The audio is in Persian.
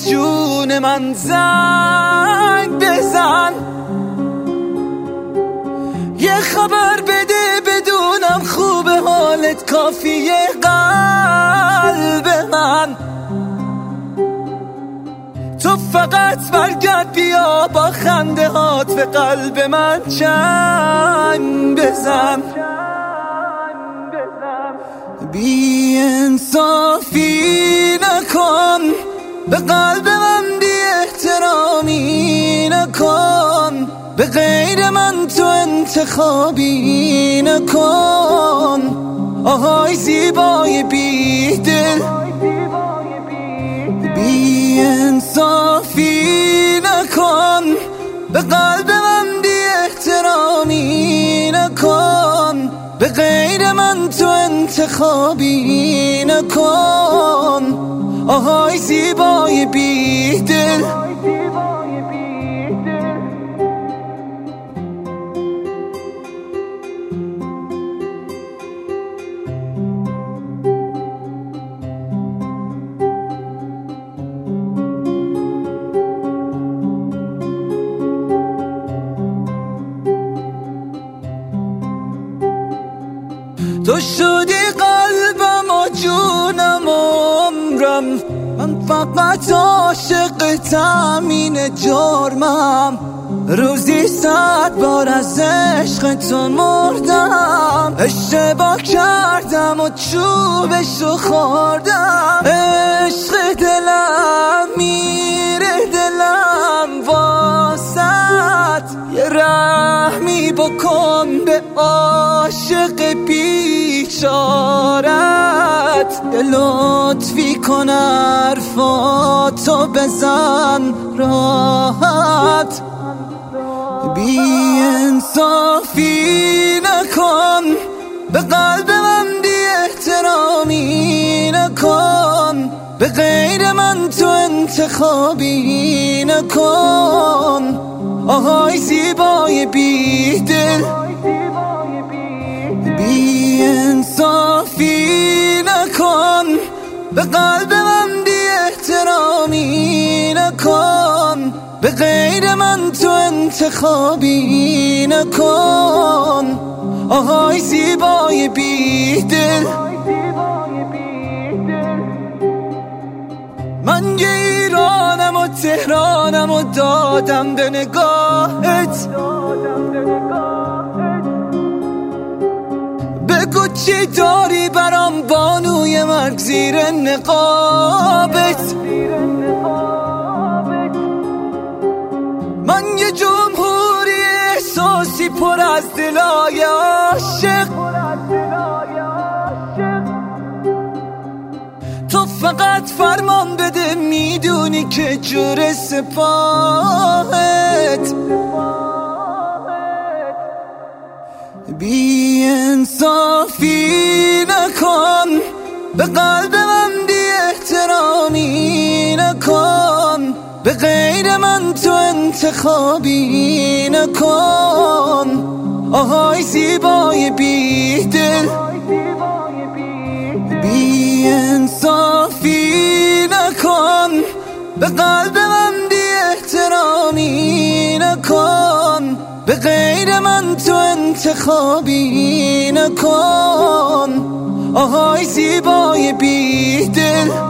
جون من زنگ بزن، یه خبر بده بدونم خوبه حالت کافیه قلب من. تو فقط برگرد بیا با خنده هات به قلب من چنگ بزن. بی انصافی نکن، به قلب من بی احترامی نکن، به غیر من تو انتخابی نکن. آهای زیبای بی دل، بی انصافی نکن، به قلب من بی احترامی نکن، به غیر من تو انتخابی نکن. آهای زیبای بی دل، تو شدی قلبم و جونم و عمرم، من فقط عاشقتم این جرمم. روزی 100 بار از عشق تو مردم، اشتباه کردم و چوبشو خوردم. عشق دلم میره دلم واسط، یه رحمی بکن به عاشق بیچارت. یه لطفی کن حرفاتو بزن راحت. بی انصافی نکن، به قلب من بی احترامی نکن، به غیر من تو انتخابی نکن. آهای زیبای بی دل، بی انصافی نکن، به قلب من بی احترامی نکن، به غیر من تو انتخابی نکن. آهای زیبای بی دل، من یه ایرانم و تهرانم و دادم به نگاهت. بگو چی داری برام بانوی مرگ زیر نقابت. من یه جمهوری احساسی پر از دلای عاشق. تو فقط فرمان بده میدونی که جور سپاهت. بی انصافی نکن، به قلب من بی احترامی نکن، به غیر من تو انتخابی نکن. آهای زیبای بی دل، بی انصافی نکن، به قلب من بی احترامی نکن، به غیر من تو انتخابی نکن. آهای زیبای بی دل.